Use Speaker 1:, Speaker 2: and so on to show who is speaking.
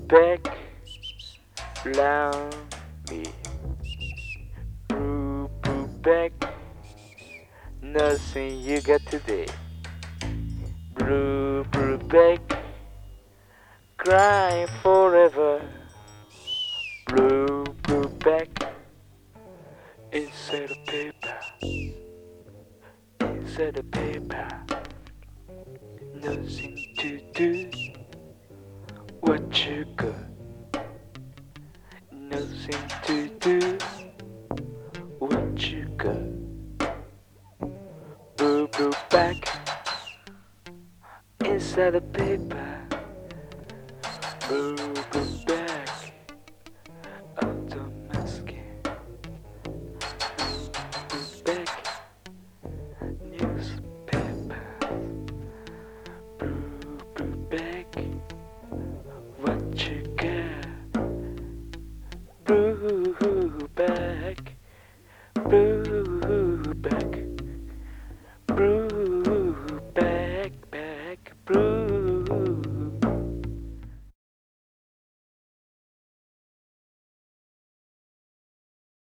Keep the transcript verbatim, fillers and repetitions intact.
Speaker 1: back, round me. Blue, blue back, nothing you got today. Blue, blue back, crying forever. Blue, blue back, inside the paper, inside the paper. Nothing to do, what you got? Nothing to do, what you got? Blue, blue back, inside the paper. Blue, blue back, out the mask. Blue back, newspaper. Blue, blue back, what you got? Blue back, blue back.